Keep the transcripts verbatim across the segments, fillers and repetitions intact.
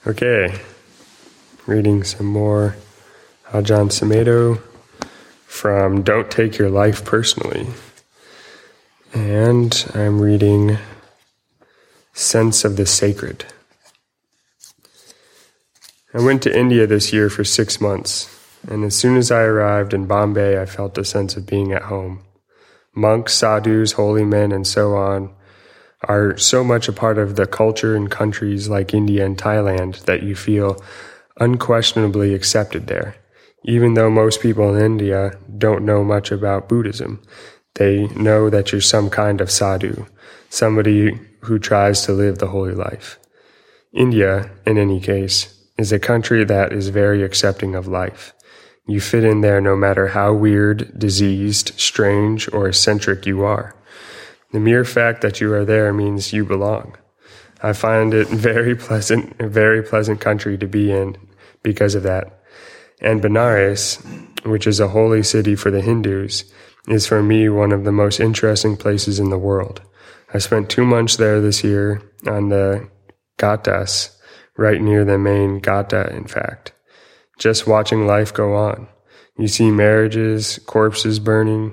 Okay, reading some more Ajahn Sumedho from Don't Take Your Life Personally. And I'm reading Sense of the Sacred. I went to India this year for six months, and as soon as I arrived in Bombay, I felt a sense of being at home. Monks, sadhus, holy men, and so on are so much a part of the culture in countries like India and Thailand that you feel unquestionably accepted there. Even though most people in India don't know much about Buddhism, they know that you're some kind of sadhu, somebody who tries to live the holy life. India, in any case, is a country that is very accepting of life. You fit in there no matter how weird, diseased, strange, or eccentric you are. The mere fact that you are there means you belong. I find it very pleasant, a very pleasant country to be in because of that. And Benares, which is a holy city for the Hindus, is for me one of the most interesting places in the world. I spent two months there this year on the Ghatas, right near the main Gata, in fact. Just watching life go on. You see marriages, corpses burning,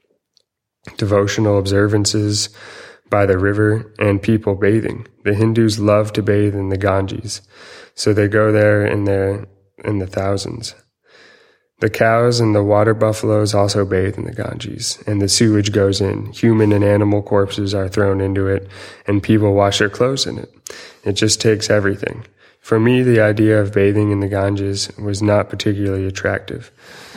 devotional observances by the river, and people bathing. The Hindus love to bathe in the Ganges, so they go there in the, in the thousands. The cows and the water buffaloes also bathe in the Ganges, and the sewage goes in. Human and animal corpses are thrown into it, and people wash their clothes in it. It just takes everything. For me, the idea of bathing in the Ganges was not particularly attractive.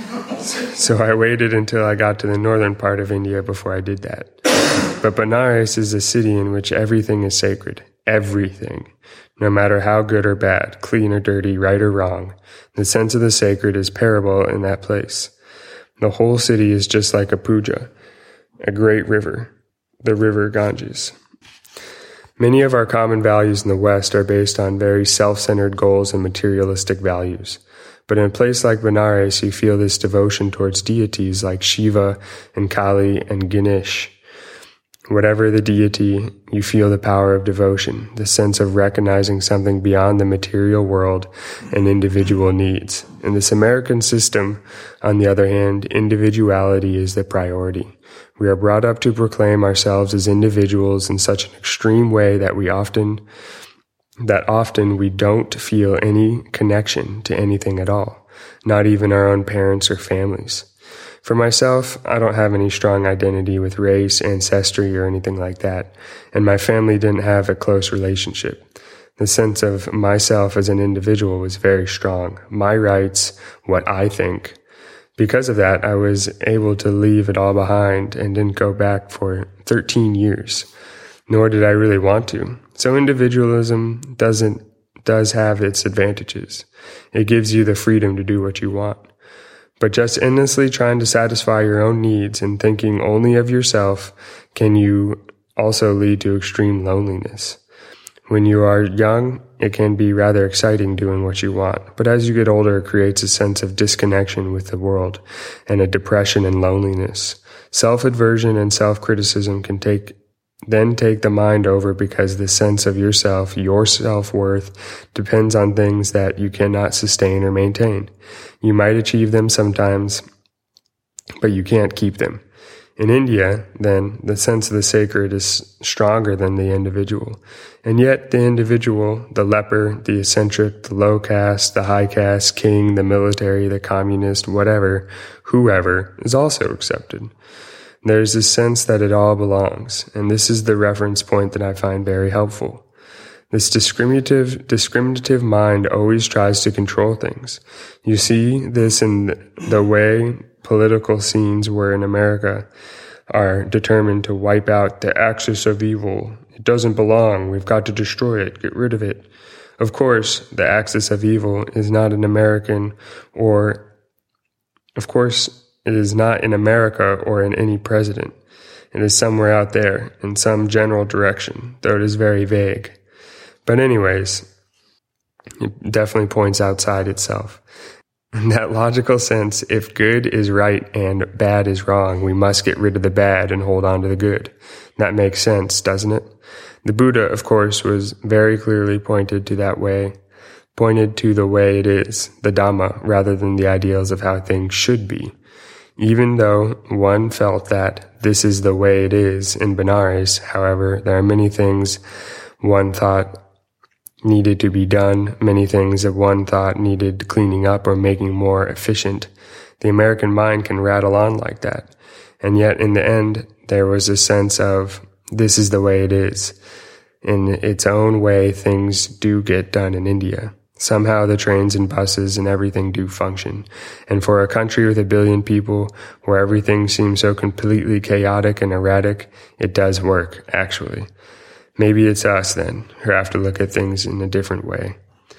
So I waited until I got to the northern part of India before I did that. But Benares is a city in which everything is sacred. Everything. No matter how good or bad, clean or dirty, right or wrong. The sense of the sacred is parable in that place. The whole city is just like a puja, a great river, the river Ganges. Many of our common values in the West are based on very self-centered goals and materialistic values. But in a place like Benares, you feel this devotion towards deities like Shiva and Kali and Ganesh. Whatever the deity, you feel the power of devotion, the sense of recognizing something beyond the material world and individual needs. In this American system, on the other hand, individuality is the priority. We are brought up to proclaim ourselves as individuals in such an extreme way that we often, that often we don't feel any connection to anything at all, not even our own parents or families. For myself, I don't have any strong identity with race, ancestry, or anything like that, and my family didn't have a close relationship. The sense of myself as an individual was very strong. My rights, what I think. Because of that, I was able to leave it all behind and didn't go back for thirteen years, nor did I really want to. So individualism doesn't, does have its advantages. It gives you the freedom to do what you want. But just endlessly trying to satisfy your own needs and thinking only of yourself can you also lead to extreme loneliness. When you are young, it can be rather exciting doing what you want, but as you get older, it creates a sense of disconnection with the world and a depression and loneliness. Self-aversion and self-criticism can take then take the mind over because the sense of yourself, your self-worth, depends on things that you cannot sustain or maintain. You might achieve them sometimes, but you can't keep them. In India, then, the sense of the sacred is stronger than the individual. And yet the individual, the leper, the eccentric, the low caste, the high caste, king, the military, the communist, whatever, whoever, is also accepted. There's this sense that it all belongs, and this is the reference point that I find very helpful. This discriminative, discriminative mind always tries to control things. You see this in the way political scenes were in America are determined to wipe out the axis of evil. It doesn't belong. We've got to destroy it, get rid of it. Of course, the axis of evil is not an American or, of course, it is not in America or in any president. It is somewhere out there in some general direction, though it is very vague. But anyways, it definitely points outside itself. In that logical sense, if good is right and bad is wrong, we must get rid of the bad and hold on to the good. That makes sense, doesn't it? The Buddha, of course, was very clearly pointed to that way. pointed to the way it is, the Dhamma, rather than the ideals of how things should be. Even though one felt that this is the way it is in Benares, however, there are many things one thought needed to be done, many things that one thought needed cleaning up or making more efficient. The American mind can rattle on like that. And yet, in the end, there was a sense of, this is the way it is. In its own way, things do get done in India. Somehow the trains and buses and everything do function. And for a country with a billion people, where everything seems so completely chaotic and erratic, it does work, actually. Maybe it's us, then, who have to look at things in a different way.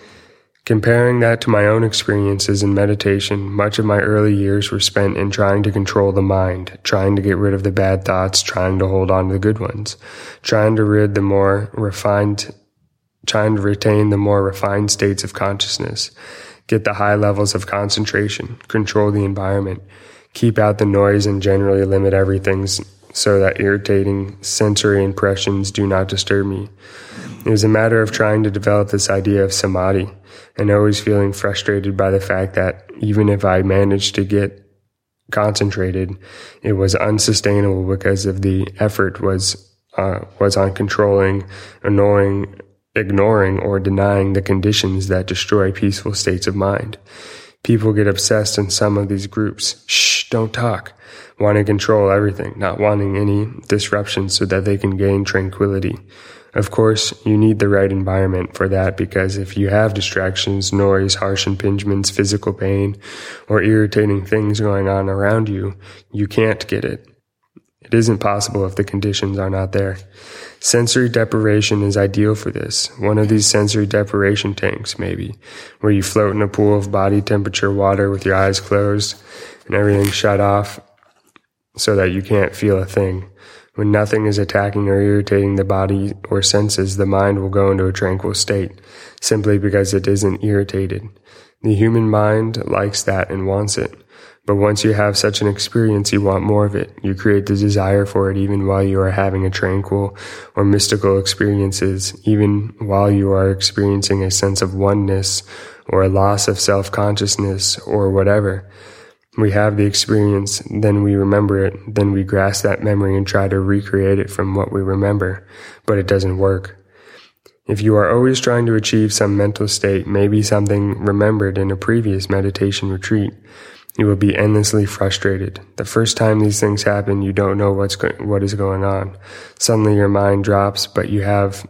Comparing that to my own experiences in meditation, much of my early years were spent in trying to control the mind, trying to get rid of the bad thoughts, trying to hold on to the good ones, trying to rid the more refined, trying to retain the more refined states of consciousness, get the high levels of concentration, control the environment, keep out the noise and generally limit everything so that irritating sensory impressions do not disturb me. It was a matter of trying to develop this idea of samadhi, and always feeling frustrated by the fact that even if I managed to get concentrated, it was unsustainable because of the effort was uh, was on controlling, ignoring, ignoring or denying the conditions that destroy peaceful states of mind. People get obsessed in some of these groups. Shh, don't talk. Wanting to control everything, not wanting any disruption so that they can gain tranquility. Of course, you need the right environment for that, because if you have distractions, noise, harsh impingements, physical pain, or irritating things going on around you, you can't get it. It isn't possible if the conditions are not there. Sensory deprivation is ideal for this. One of these sensory deprivation tanks, maybe, where you float in a pool of body temperature water with your eyes closed and everything shut off so that you can't feel a thing. When nothing is attacking or irritating the body or senses, the mind will go into a tranquil state, simply because it isn't irritated. The human mind likes that and wants it. But once you have such an experience, you want more of it. You create the desire for it even while you are having a tranquil or mystical experiences, even while you are experiencing a sense of oneness or a loss of self-consciousness or whatever. We have the experience, then we remember it, then we grasp that memory and try to recreate it from what we remember, but it doesn't work. If you are always trying to achieve some mental state, maybe something remembered in a previous meditation retreat, you will be endlessly frustrated. The first time these things happen, you don't know what's go- what is going on. Suddenly your mind drops, but you have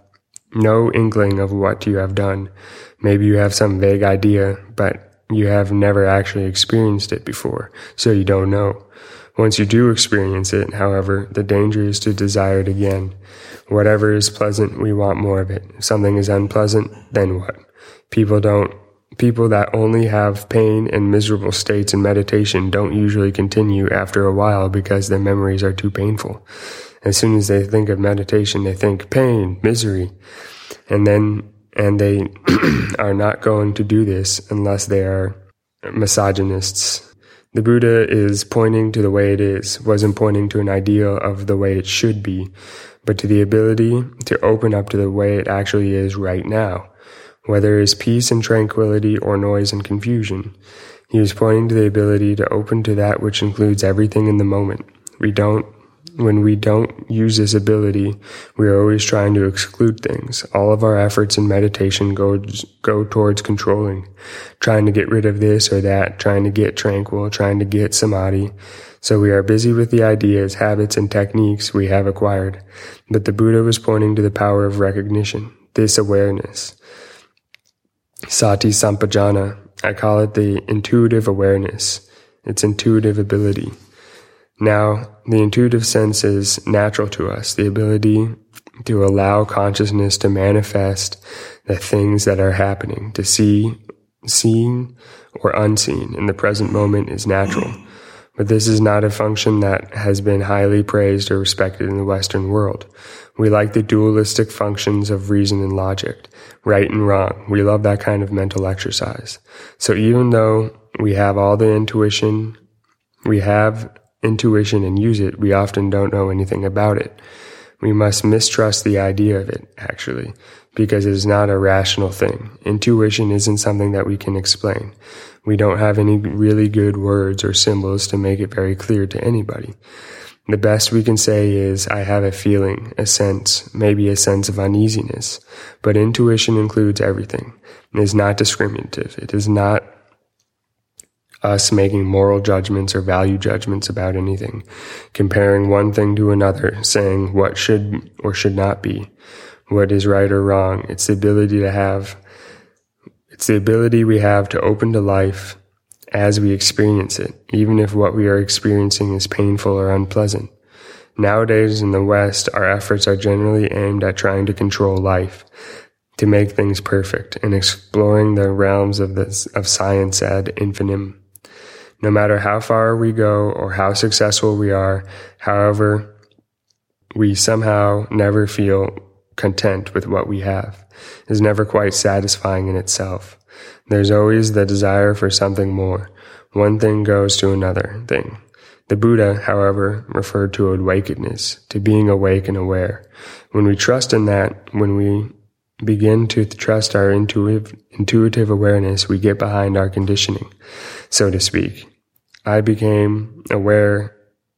no inkling of what you have done. Maybe you have some vague idea, but you have never actually experienced it before, so you don't know. Once you do experience it, however, the danger is to desire it again. Whatever is pleasant, we want more of it. If something is unpleasant, then what? People don't, people that only have pain and miserable states in meditation don't usually continue after a while because their memories are too painful. As soon as they think of meditation, they think pain, misery, and then And they are not going to do this unless they are misogynists. The Buddha is pointing to the way it is, wasn't pointing to an ideal of the way it should be, but to the ability to open up to the way it actually is right now, whether it is peace and tranquility or noise and confusion. He was pointing to the ability to open to that which includes everything in the moment. We don't When we don't use this ability, we are always trying to exclude things. All of our efforts in meditation go, go towards controlling, trying to get rid of this or that, trying to get tranquil, trying to get samadhi. So we are busy with the ideas, habits, and techniques we have acquired. But the Buddha was pointing to the power of recognition, this awareness. Sati Sampajana, I call it the intuitive awareness, its intuitive ability. Now, the intuitive sense is natural to us, the ability to allow consciousness to manifest the things that are happening, to see, seen or unseen in the present moment is natural. But this is not a function that has been highly praised or respected in the Western world. We like the dualistic functions of reason and logic, right and wrong. We love that kind of mental exercise. So even though we have all the intuition, we have intuition and use it, we often don't know anything about it. We must mistrust the idea of it, actually. because it is not a rational thing. Intuition isn't something that we can explain. We don't have any really good words or symbols to make it very clear to anybody. The best we can say is, I have a feeling, a sense, maybe a sense of uneasiness. But intuition includes everything. It is not discriminative. It is not us making moral judgments or value judgments about anything, comparing one thing to another, saying what should or should not be, what is right or wrong. It's the ability to have, it's the ability we have to open to life as we experience it, even if what we are experiencing is painful or unpleasant. Nowadays in the West, our efforts are generally aimed at trying to control life, to make things perfect, and exploring the realms of this, of science ad infinitum. No matter how far we go or how successful we are, however, we somehow never feel content with what we have. It is never quite satisfying in itself. There's always the desire for something more. One thing goes to another thing. The Buddha, however, referred to awakeness, to being awake and aware. When we trust in that, when we begin to trust our intuitive, intuitive awareness, we get behind our conditioning, so to speak. I became aware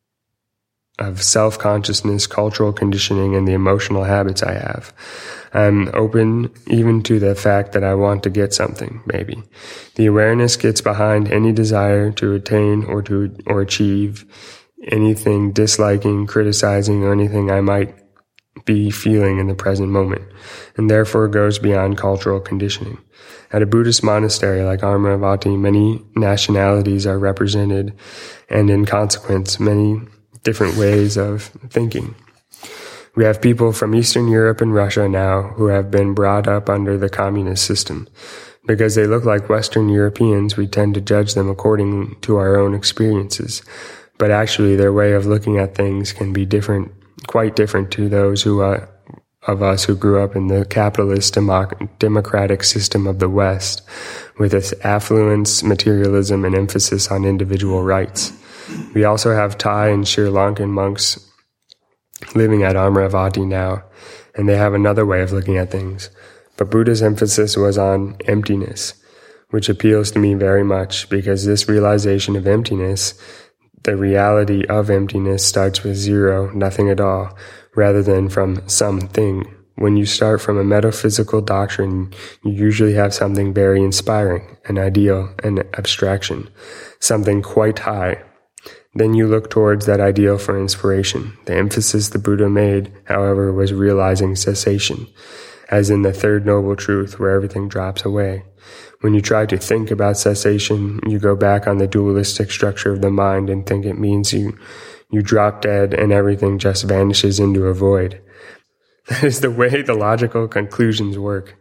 of self-consciousness, cultural conditioning, and the emotional habits I have. I'm open even to the fact that I want to get something, maybe. The awareness gets behind any desire to attain or to or achieve anything, disliking, criticizing, or anything I might be feeling in the present moment, and therefore goes beyond cultural conditioning. At a Buddhist monastery like Amaravati, many nationalities are represented, and in consequence, many different ways of thinking. We have people from Eastern Europe and Russia now who have been brought up under the communist system. Because they look like Western Europeans, we tend to judge them according to our own experiences. But actually, their way of looking at things can be different, quite different to those who uh, of us who grew up in the capitalist democ- democratic system of the West, with its affluence, materialism, and emphasis on individual rights. We also have Thai and Sri Lankan monks living at Amaravati now, and they have another way of looking at things. But Buddha's emphasis was on emptiness, which appeals to me very much, because this realization of emptiness, the reality of emptiness, starts with zero, nothing at all, rather than from something. When you start from a metaphysical doctrine, you usually have something very inspiring, an ideal, an abstraction, something quite high. Then you look towards that ideal for inspiration. The emphasis the Buddha made, however, was realizing cessation, as in the third noble truth where everything drops away. When you try to think about cessation, you go back on the dualistic structure of the mind and think it means you, you drop dead and everything just vanishes into a void. That is the way the logical conclusions work.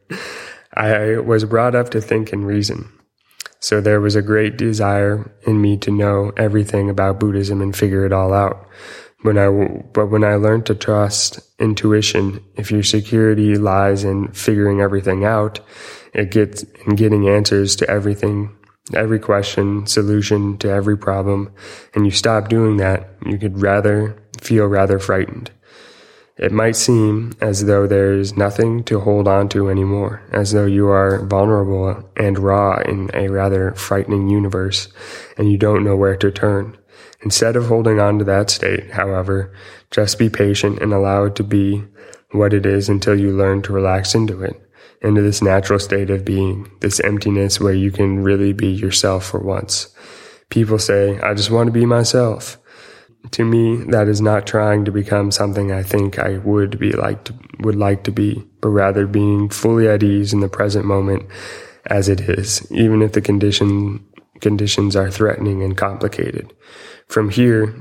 I was brought up to think and reason. So there was a great desire in me to know everything about Buddhism and figure it all out. When I, but when I learned to trust intuition, if your security lies in figuring everything out, it gets in getting answers to everything, every question, solution to every problem, and you stop doing that, you could rather feel rather frightened. It might seem as though there is nothing to hold on to anymore, as though you are vulnerable and raw in a rather frightening universe, and you don't know where to turn. Instead of holding on to that state, however, just be patient and allow it to be what it is until you learn to relax into it, into this natural state of being, this emptiness where you can really be yourself for once. People say, I just want to be myself. To me, that is not trying to become something I think I would be like to, would like to be, but rather being fully at ease in the present moment as it is, even if the condition, conditions are threatening and complicated. From here,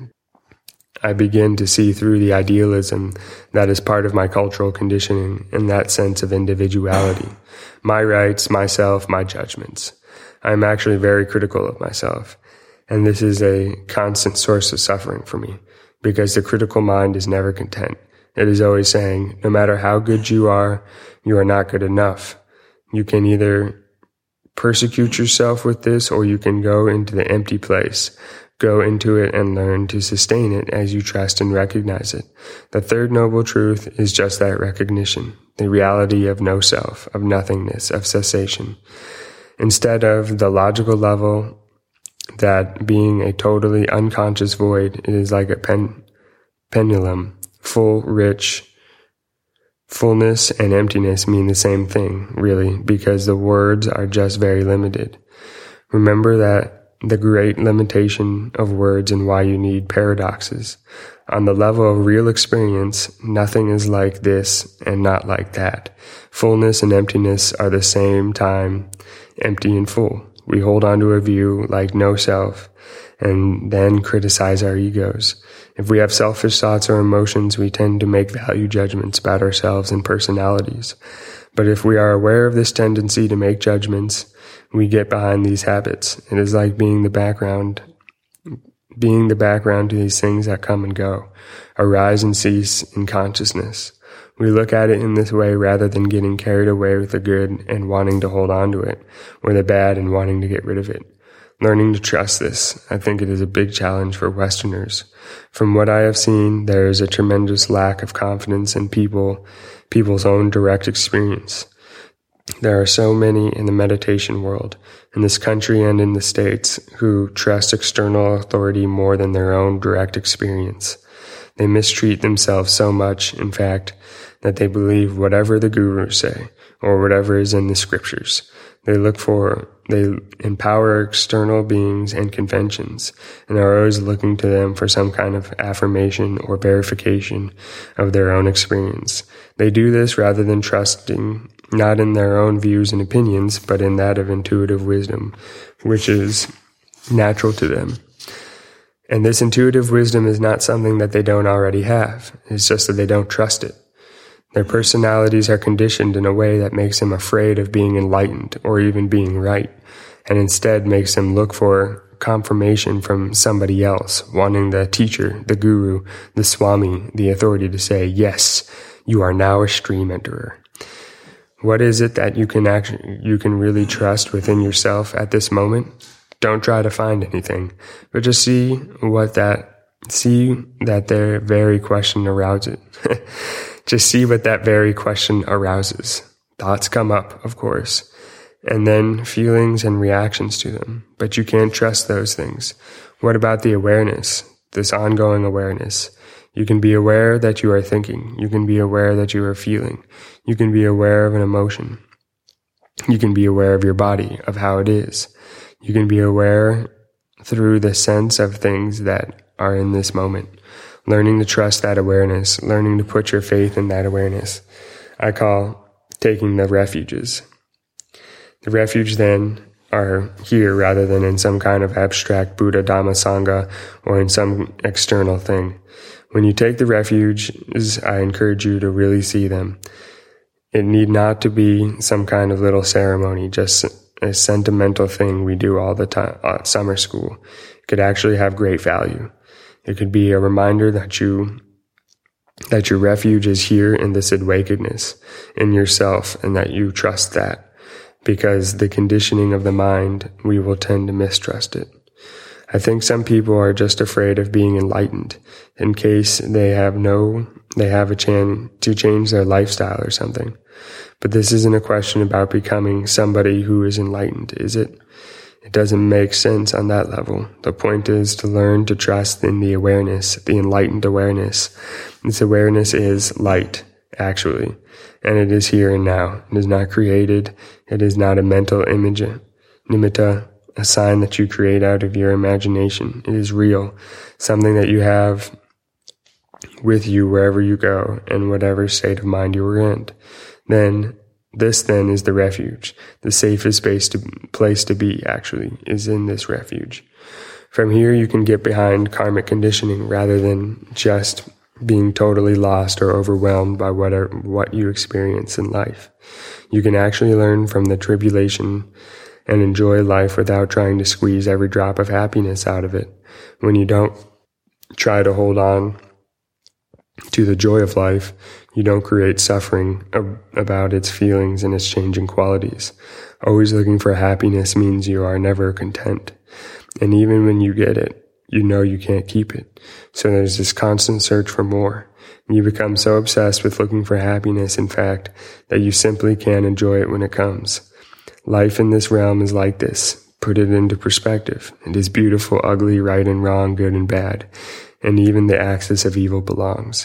I begin to see through the idealism that is part of my cultural conditioning and that sense of individuality. My rights, myself, my judgments. I am actually very critical of myself. And this is a constant source of suffering for me, because the critical mind is never content. It is always saying, no matter how good you are, you are not good enough. You can either persecute yourself with this, or you can go into the empty place, Go into it and learn to sustain it as you trust and recognize it. The third noble truth is just that recognition, the reality of no self, of nothingness, of cessation. Instead of the logical level, that being a totally unconscious void, it is like a pen, pendulum, full, rich. Fullness and emptiness mean the same thing, really, because the words are just very limited. Remember that the great limitation of words and why you need paradoxes. On the level of real experience, nothing is like this and not like that. Fullness and emptiness are the same time empty and full. We hold on to a view like no self and then criticize our egos. If we have selfish thoughts or emotions, we tend to make value judgments about ourselves and personalities. But if we are aware of this tendency to make judgments, we get behind these habits. It is like being the background, being the background to these things that come and go, arise and cease in consciousness. We look at it in this way rather than getting carried away with the good and wanting to hold on to it, or the bad and wanting to get rid of it. Learning to trust this, I think it is a big challenge for Westerners. From what I have seen, there is a tremendous lack of confidence in people, people's own direct experience. There are so many in the meditation world, in this country and in the States, who trust external authority more than their own direct experience. They mistreat themselves so much, in fact, that they believe whatever the gurus say, or whatever is in the scriptures. They look for, they empower external beings and conventions, and are always looking to them for some kind of affirmation or verification of their own experience. They do this rather than trusting not in their own views and opinions, but in that of intuitive wisdom, which is natural to them. And this intuitive wisdom is not something that they don't already have. It's just that they don't trust it. Their personalities are conditioned in a way that makes them afraid of being enlightened or even being right, and instead makes them look for confirmation from somebody else, wanting the teacher, the guru, the swami, the authority to say, yes, you are now a stream enterer. What is it that you can actually, you can really trust within yourself at this moment? Don't try to find anything, but just see what that, see that their very question arouses. Just see what that very question arouses. Thoughts come up, of course, and then feelings and reactions to them, but you can't trust those things. What about the awareness, this ongoing awareness? You can be aware that you are thinking. You can be aware that you are feeling. You can be aware of an emotion. You can be aware of your body, of how it is. You can be aware through the sense of things that are in this moment. Learning to trust that awareness, learning to put your faith in that awareness, I call taking the refuges. The refuge then are here rather than in some kind of abstract Buddha, Dhamma, Sangha, or in some external thing. When you take the refuges, I encourage you to really see them. It need not to be some kind of little ceremony, just a sentimental thing we do all the time at summer school. It could actually have great value. It could be a reminder that you, that your refuge is here in this awakeness, in yourself, and that you trust that. Because the conditioning of the mind, we will tend to mistrust it. I think some people are just afraid of being enlightened in case they have no, they have a chance to change their lifestyle or something. But this isn't a question about becoming somebody who is enlightened, is it? It doesn't make sense on that level. The point is to learn to trust in the awareness, the enlightened awareness. This awareness is light, actually, and it is here and now. It is not created. It is not a mental image, nimitta, a sign that you create out of your imagination. It is real, something that you have with you wherever you go and whatever state of mind you are in. Then This then is the refuge. The safest space to, place to be, actually, is in this refuge. From here, you can get behind karmic conditioning rather than just being totally lost or overwhelmed by whatever, what you experience in life. You can actually learn from the tribulation and enjoy life without trying to squeeze every drop of happiness out of it. When you don't try to hold on to the joy of life, you don't create suffering ab- about its feelings and its changing qualities. Always looking for happiness means you are never content. And even when you get it, you know you can't keep it. So there's this constant search for more. You become so obsessed with looking for happiness, in fact, that you simply can't enjoy it when it comes. Life in this realm is like this. Put it into perspective. It is beautiful, ugly, right and wrong, good and bad, and even the axis of evil belongs.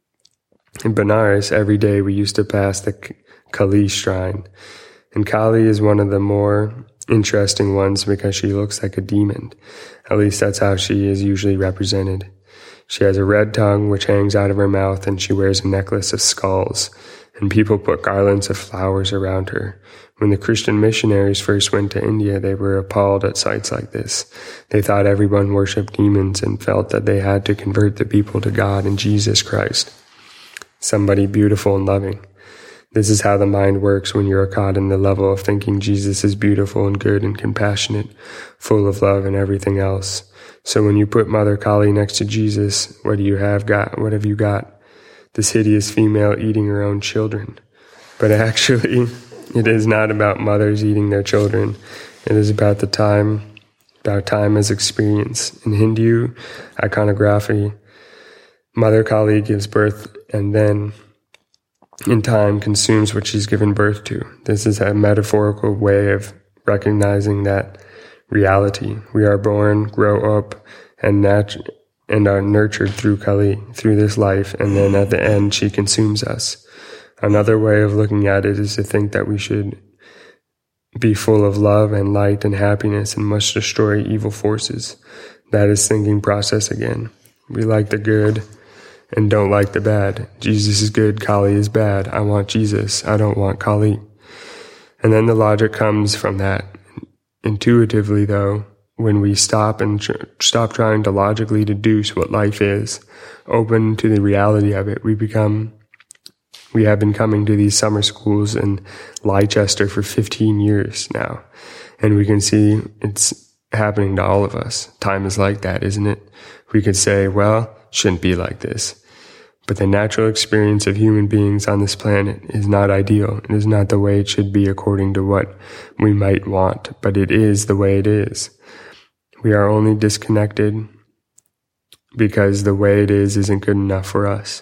In Benares, every day we used to pass the Kali shrine, and Kali is one of the more interesting ones because she looks like a demon. At least that's how she is usually represented. She has a red tongue which hangs out of her mouth, and she wears a necklace of skulls, and people put garlands of flowers around her. When the Christian missionaries first went to India, they were appalled at sights like this. They thought everyone worshipped demons and felt that they had to convert the people to God and Jesus Christ, somebody beautiful and loving. This is how the mind works when you are caught in the level of thinking Jesus is beautiful and good and compassionate, full of love and everything else. So when you put Mother Kali next to Jesus, what do you have got? What have you got? This hideous female eating her own children. But actually, it is not about mothers eating their children. It is about the time, about time as experience. In Hindu iconography, Mother Kali gives birth and then, in time, consumes what she's given birth to. This is a metaphorical way of recognizing that reality. We are born, grow up, and nat- and are nurtured through Kali, through this life, and then at the end, she consumes us. Another way of looking at it is to think that we should be full of love and light and happiness and must destroy evil forces. That is thinking process again. We like the good and don't like the bad. Jesus is good, Kali is bad. I want Jesus, I don't want Kali. And then the logic comes from that. Intuitively, though, when we stop and tr- stop trying to logically deduce what life is, open to the reality of it, we become, we have been coming to these summer schools in Leicester for fifteen years now, and we can see it's happening to all of us. Time is like that, isn't it? We could say, well, shouldn't be like this. But the natural experience of human beings on this planet is not ideal. It is not the way it should be according to what we might want, but it is the way it is. We are only disconnected because the way it is isn't good enough for us.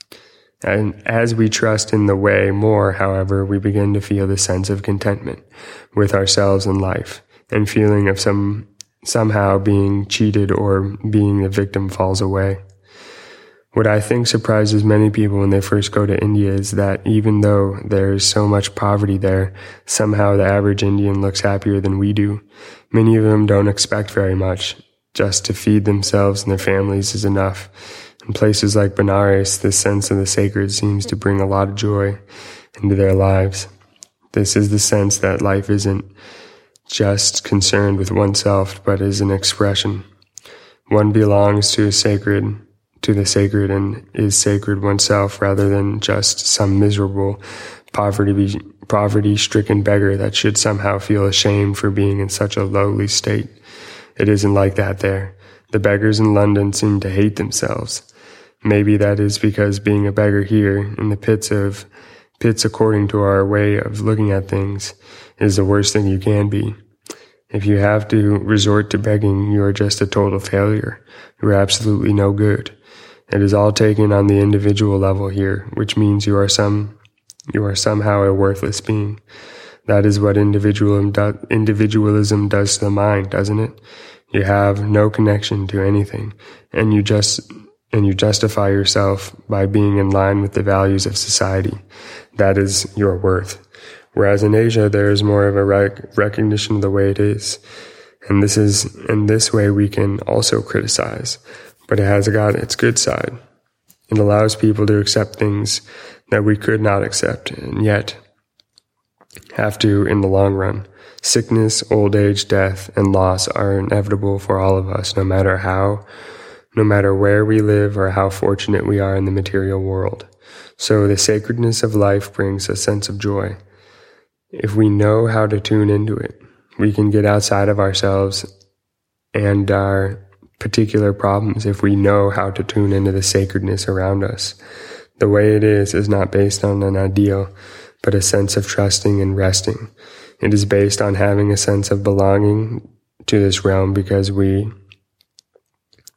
And as we trust in the way more, however, we begin to feel the sense of contentment with ourselves and life, and feeling of some somehow being cheated or being the victim falls away. What I think surprises many people when they first go to India is that even though there is so much poverty there, somehow the average Indian looks happier than we do. Many of them don't expect very much. Just to feed themselves and their families is enough. In places like Benares, this sense of the sacred seems to bring a lot of joy into their lives. This is the sense that life isn't just concerned with oneself, but is an expression. One belongs to a sacred to the sacred and is sacred oneself rather than just some miserable poverty poverty-stricken beggar that should somehow feel ashamed for being in such a lowly state. It isn't like that there. The beggars in London seem to hate themselves. Maybe that is because being a beggar here in the pits of pits according to our way of looking at things is the worst thing you can be. If you have to resort to begging, you are just a total failure. You are absolutely no good. It is all taken on the individual level here, which means you are some, you are somehow a worthless being. That is what individualism, do, individualism does to the mind, doesn't it? You have no connection to anything, and you just, and you justify yourself by being in line with the values of society. That is your worth. Whereas in Asia, there is more of a rec- recognition of the way it is. And this is, in this way, we can also criticize. But it has got its good side. It allows people to accept things that we could not accept, and yet have to in the long run. Sickness, old age, death, and loss are inevitable for all of us, no matter how, no matter where we live or how fortunate we are in the material world. So the sacredness of life brings a sense of joy. If we know how to tune into it, we can get outside of ourselves and our particular problems if we know how to tune into the sacredness around us. The way it is is not based on an ideal, but a sense of trusting and resting. It is based on having a sense of belonging to this realm because we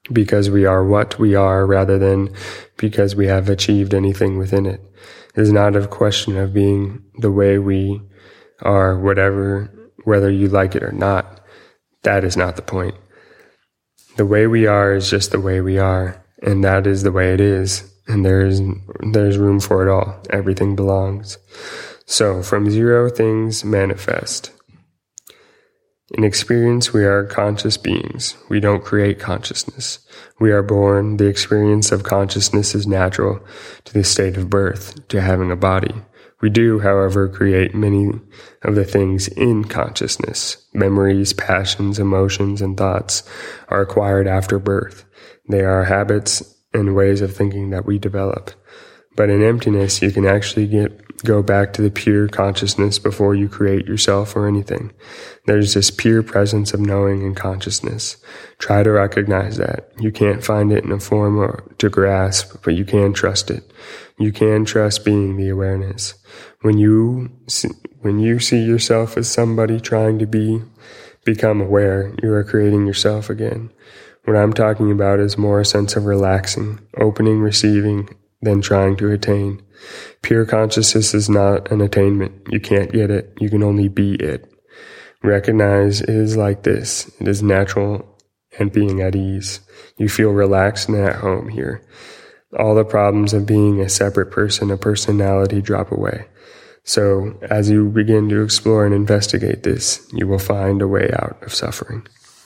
because we are what we are rather than because we have achieved anything within it. It is not a question of being the way we are, whatever, whether you like it or not. That is not the point. The way we are is just the way we are, and that is the way it is, and there is there's room for it all. Everything belongs. So, from zero, things manifest. In experience, we are conscious beings. We don't create consciousness. We are born. The experience of consciousness is natural to the state of birth, to having a body. We do, however, create many of the things in consciousness. Memories, passions, emotions, and thoughts are acquired after birth. They are habits and ways of thinking that we develop. But in emptiness, you can actually get go back to the pure consciousness before you create yourself or anything. There's this pure presence of knowing and consciousness. Try to recognize that. You can't find it in a form or to grasp, but you can trust it. You can trust being the awareness. When you see, when you see yourself as somebody trying to be, become aware, you are creating yourself again. What I'm talking about is more a sense of relaxing, opening, receiving, than trying to attain. Pure consciousness is not an attainment. You can't get it. You can only be it. Recognize it is like this. It is natural and being at ease. You feel relaxed and at home here. All the problems of being a separate person, a personality, drop away. So as you begin to explore and investigate this, you will find a way out of suffering.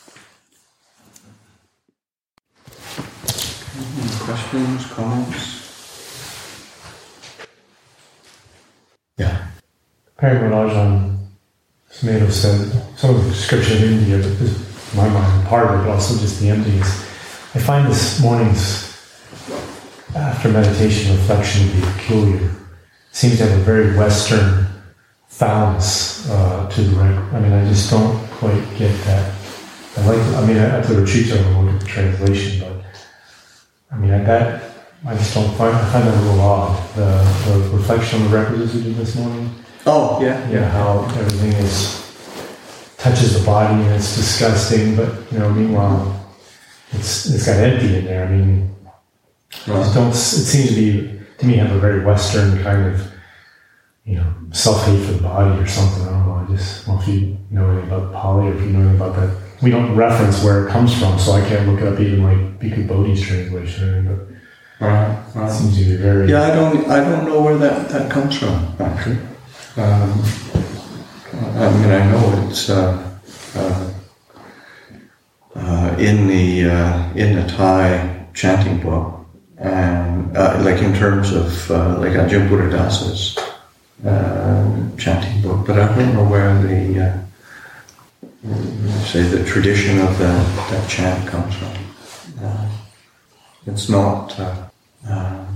Any questions, comments? Yeah. Paramahansa Sumedho said, some of the description of India, but this, in my mind, part of it, but also just the emptiness. I find this morning's after meditation reflection to be peculiar. It seems to have a very Western foulness uh, to the right. I mean, I just don't quite get that. I like, I mean, at the retreats I will look at the translation, but I mean, at that, I just don't find, I find that a little odd. The, the reflection on the requisites we did this morning. Oh, yeah. Yeah, how everything is, touches the body and it's disgusting, but, you know, meanwhile, it's it's got empty in there. I mean, I just don't, it seems to be, to me, have a very Western kind of, you know, self-hate for the body or something. I don't know. I just, well, if you know anything about Pali or if you know anything about that, we don't reference where it comes from, so I can't look it up even like Bhikkhu Bodhi's translation or anything, but Right, right. it seems to be very... Yeah, I don't I don't know where that, that comes from, actually. Um, I mean, I know it's uh, uh, uh, in the uh, in the Thai chanting book, and uh, like in terms of uh, like Ajahn Buddhadasa's uh, chanting book, but I don't know where the uh, say the tradition of that that chant comes from. Uh, it's not. Uh, um,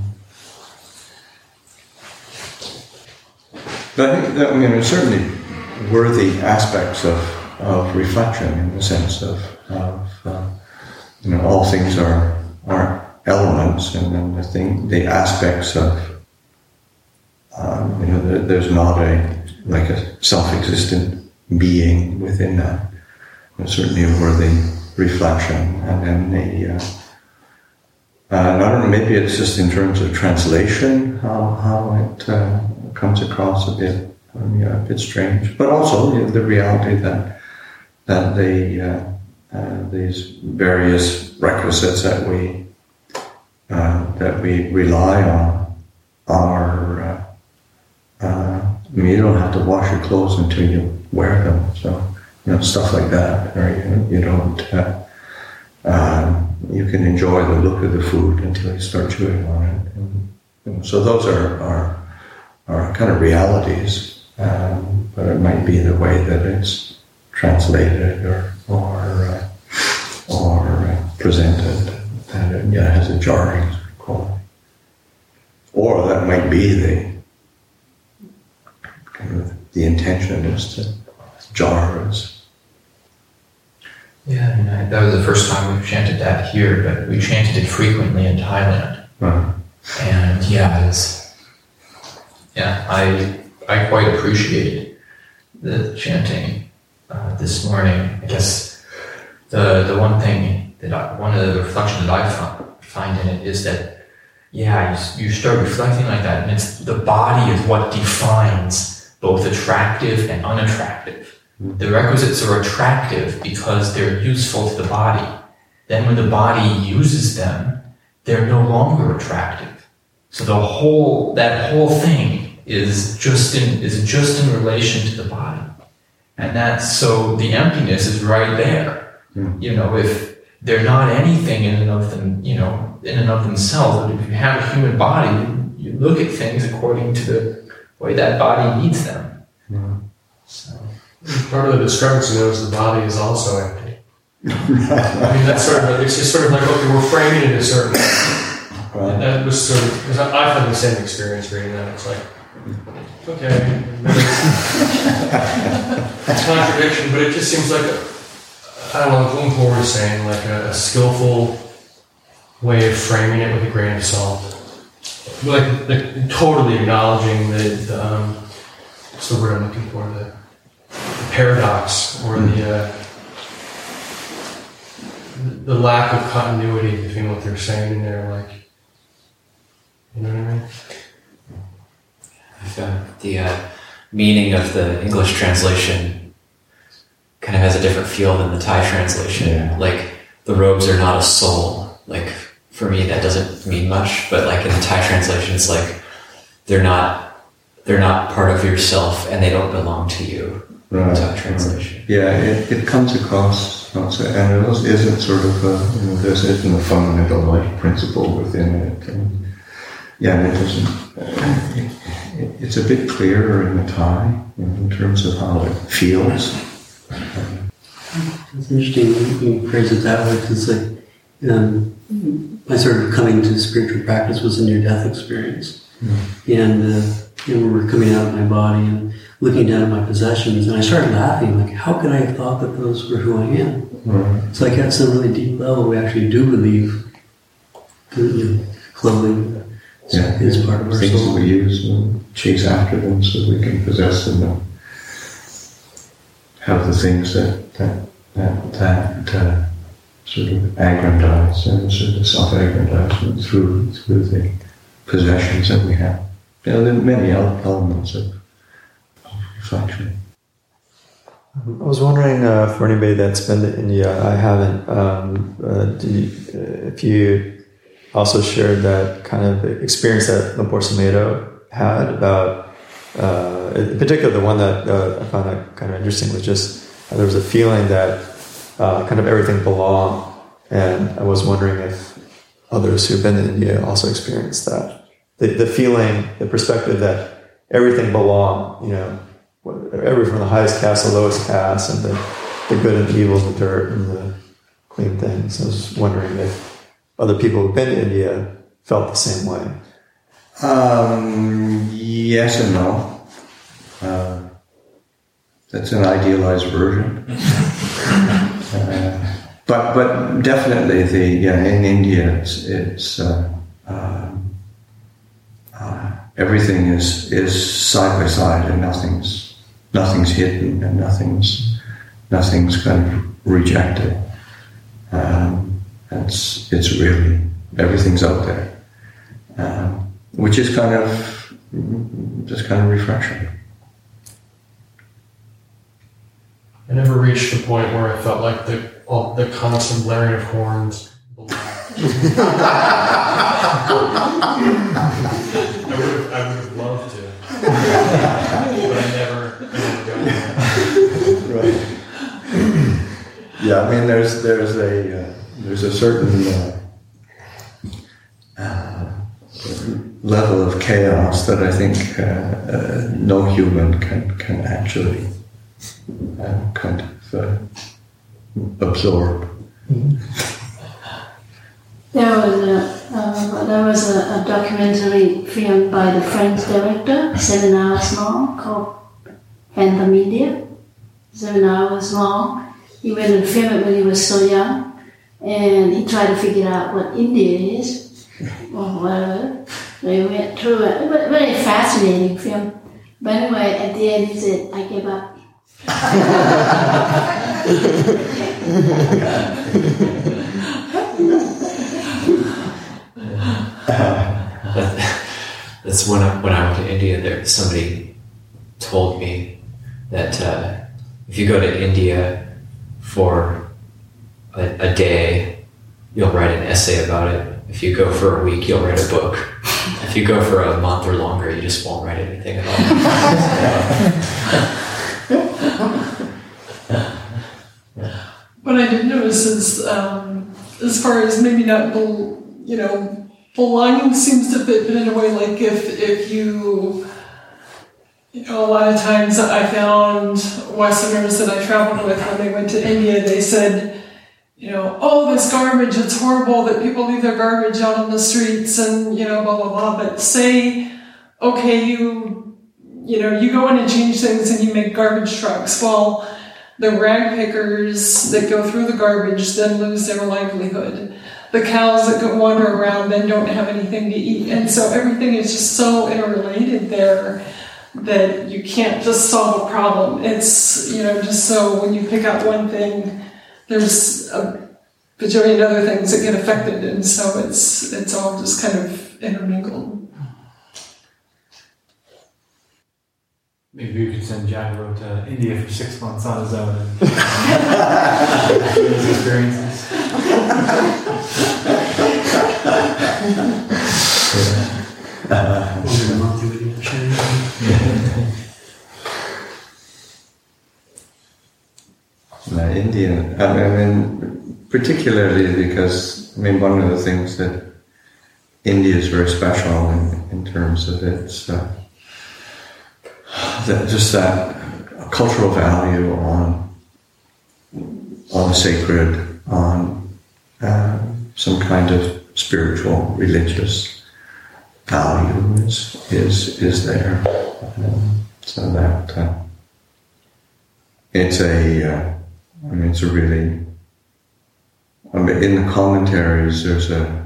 But I think that, I mean, there's certainly worthy aspects of, of reflection in the sense of, of uh, you know, all things are are elements, and then the thing, the aspects of, um, you know, the, there's not a like a self-existent being within that. There's certainly a worthy reflection, and then the. Uh, uh, I don't know. Maybe it's just in terms of translation how how it. Uh, comes across a bit, um, yeah, a bit strange, but also you know, the reality that that the uh, uh, these various requisites that we uh, that we rely on are. Uh, uh, I mean, you don't have to wash your clothes until you wear them, so you know stuff like that, or you, you don't. Uh, um, you can enjoy the look of the food until you start chewing on it, and, you know, so those are are. are kind of realities, um, but it might be the way that it's translated or or uh, or uh, presented that it yeah, has a jarring quality, or that might be the kind of the intention is to jar us. Yeah, I mean, I, that was the first time we've chanted that here, but we chanted it frequently in Thailand, Uh-huh. and yeah, it's. Yeah, I I quite appreciated the chanting uh, this morning. I guess the the one thing that I, one of the reflections that I find in it is that, yeah, you, you start reflecting like that, and it's the body is what defines both attractive and unattractive. Mm-hmm. The requisites are attractive because they're useful to the body. Then when the body uses them, they're no longer attractive. So the whole, that whole thing is just in, is just in relation to the body. And that's, so the emptiness is right there. Mm. You know, if they're not anything in and of them, you know, in and of themselves, but if you have a human body, you, you look at things according to the way that body needs them. Mm. So. Part of the discrepancy though is the body is also empty. I mean, that's sort of, it's just sort of like, okay, we're framing it a certain way. Right. That was sort of, because I've had the same experience reading that. It's like, okay, it's contradiction, but it just seems like, a, I don't know, Wong Ho was saying, like a, a skillful way of framing it with a grain of salt. Like, like totally acknowledging the, the um, what's the word I'm looking for, the, the paradox, or mm-hmm. the, uh, the lack of continuity between what they're saying and they're like, you know what I mean? I found the uh, meaning of the English translation kind of has a different feel than the Thai translation. Yeah. Like, the robes are not a soul. Like, for me, that doesn't mean much, but like in the Thai translation, it's like they're not they're not part of yourself and they don't belong to you. Right. In the Thai translation. Right. Yeah, it, it comes across, and it isn't sort of a, you know, there's isn't a fundamental life principle within it. And, yeah, and it doesn't. Uh, it, it's a bit clearer in the Thai, you know, in terms of how it feels. It's interesting when you phrase it that way, because like um, my sort of coming to spiritual practice was a near-death experience, mm-hmm. and uh, you know, we were coming out of my body and looking down at my possessions, and I started laughing. Like, how could I have thought that those were who I am? Mm-hmm. So, like, at some really deep level, we actually do believe that, you know, clothing yeah, is yeah. part of our things soul. That we use and chase after them so we can possess them and have the things that that that, that uh, sort of aggrandize and sort of self-aggrandizement through through the possessions that we have. You know, there are many elements of reflection. I was wondering uh, for anybody that's been to India, I haven't. Um, uh, do you, uh, if you also shared that kind of experience that Lumpur Sumedho had about, uh, in particular, the one that uh, I found that kind of interesting was just uh, there was a feeling that uh, kind of everything belonged, and I was wondering if others who've been to India also experienced that. The, the feeling, the perspective that everything belonged, you know, everything from the highest caste to the lowest caste, and the, the good and evil, the dirt and the clean things. I was wondering if other people who've been to India felt the same way. Um, yes and no. Uh, that's an idealized version. uh, but but definitely the yeah in India it's it's uh, uh, uh, everything is is side by side and nothing's nothing's hidden and nothing's nothing's kind of rejected. Um, It's it's really, everything's out there, um, which is kind of, just kind of refreshing. I never reached the point where I felt like the all, the constant blaring of horns. I would have, I would have loved to, but I never, never got there. Right. Yeah, I mean, there's there's a uh, there's a certain uh, uh, level of chaos that I think uh, uh, no human can can actually uh, kind of uh, absorb. There was a uh, there was a, a documentary filmed by the French director, seven hours long, called Phantom India. Seven hours long. He went and filmed it when he was so young, and he tried to figure out what India is, or whatever. They went through it. It was a very fascinating film. But anyway, at the end he said, I give up. that's when I, when I went to India, there somebody told me that uh, if you go to India for a, a day, you'll write an essay about it. If you go for a week, you'll write a book. If you go for a month or longer, you just won't write anything at all. What I did notice is, um, as far as maybe not, bel- you know, belonging seems to fit, but in a way, like if if you, you know, a lot of times I found Westerners that I traveled with when they went to India, they said, you know, oh, this garbage, it's horrible that people leave their garbage out on the streets and, you know, blah, blah, blah. But say, okay, you, you know, you go in and change things and you make garbage trucks. Well, the rag pickers that go through the garbage then lose their livelihood. The cows that go wander around then don't have anything to eat. And so everything is just so interrelated there that you can't just solve a problem. It's, you know, just so when you pick out one thing, there's a bajillion other things that get affected. And so it's it's all just kind of intermingled. Maybe we could send Jagro to India for six months on his own and his experiences. uh, India, I mean, particularly because, I mean, one of the things that India is very special in, in terms of its uh, that just that cultural value on on the sacred, on uh, some kind of spiritual, religious value is is is there. Um, so that uh, it's a, uh, I mean, it's a really. I mean, in the commentaries, there's a.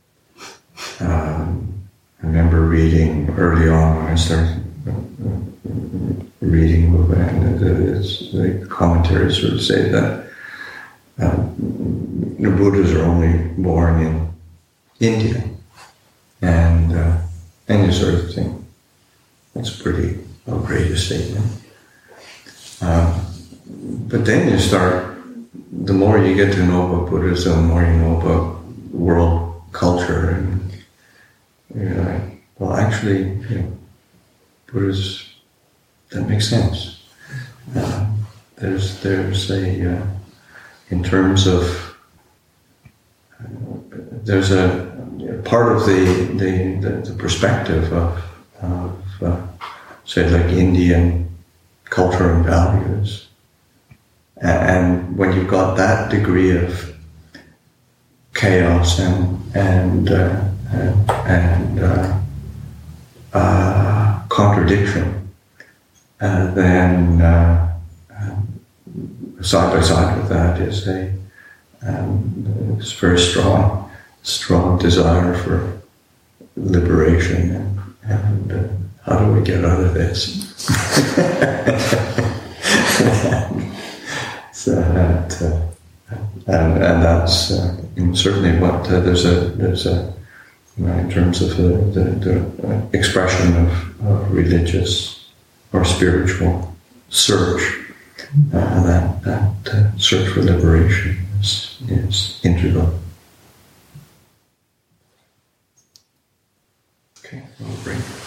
Um, I remember reading early on when I started. Uh, reading the book, and the commentaries sort of say that um, the Buddhas are only born in India, and uh, and you sort of think that's pretty outrageous statement. Um, but then you start, the more you get to know about Buddhism, the more you know about world culture, and you're like, well, actually, you know, Buddha's. That makes sense. Uh, there's there's a uh, in terms of uh, there's a, a part of the the, the, the perspective of, of uh, say like Indian culture and values, and when you've got that degree of chaos and and uh, and, and uh, uh, contradiction. Uh, then uh, um, side by side with that is a um, it's very strong, strong desire for liberation and, and uh, how do we get out of this? so that, uh, and, and that's uh, certainly what uh, there's a there's a you know, in terms of the, the, the expression of, of religious. Or spiritual search, uh, that, that uh, search for liberation is, is integral. Okay, we'll break.